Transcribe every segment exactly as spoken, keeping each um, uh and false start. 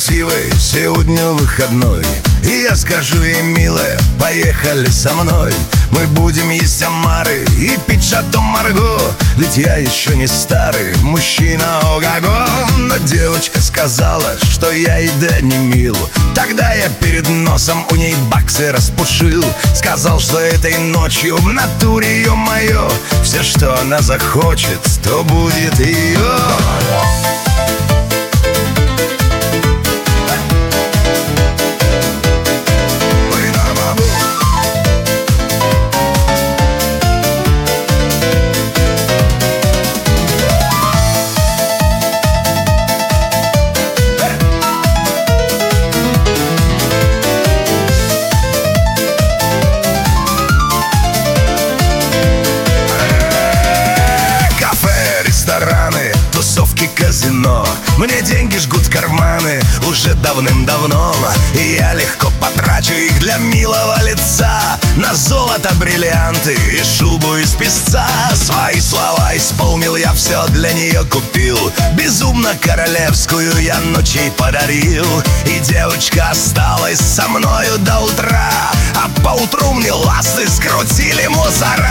красивой, сегодня выходной, и я скажу ей: милая, поехали со мной. Мы будем есть омары и пить шато Марго, ведь я еще не старый мужчина, ого-го. Но девочка сказала, что я ей да не мил. Тогда я перед носом у ней баксы распушил. Сказал, что этой ночью в натуре, ё-моё, все, что она захочет, то будет ее. Тусовки, казино, мне деньги жгут в карманы уже давным-давно, и я легко потрачу их для милого лица на золото, бриллианты и шубу из песца. Свои слова исполнил, я все для нее купил. Безумно королевскую я ночей подарил, и девочка осталась со мною до утра, а поутру мне ласты скрутили мусора.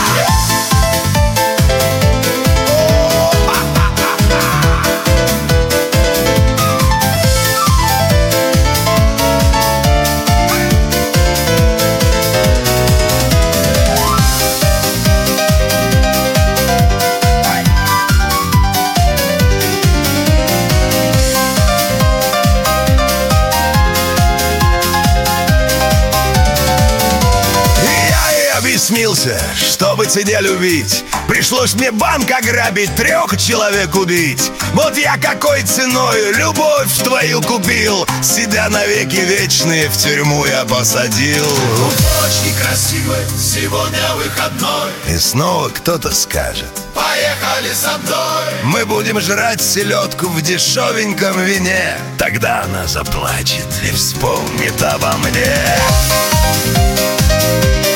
Смился, чтобы тебя любить, пришлось мне банк ограбить, трех человек убить. Вот я какой ценой любовь твою купил, себя навеки вечные в тюрьму я посадил. Очень красивой, сегодня выходной, и снова кто-то скажет: поехали со мной. Мы будем жрать селедку в дешевеньком вине. Тогда она заплачет и вспомнит обо мне.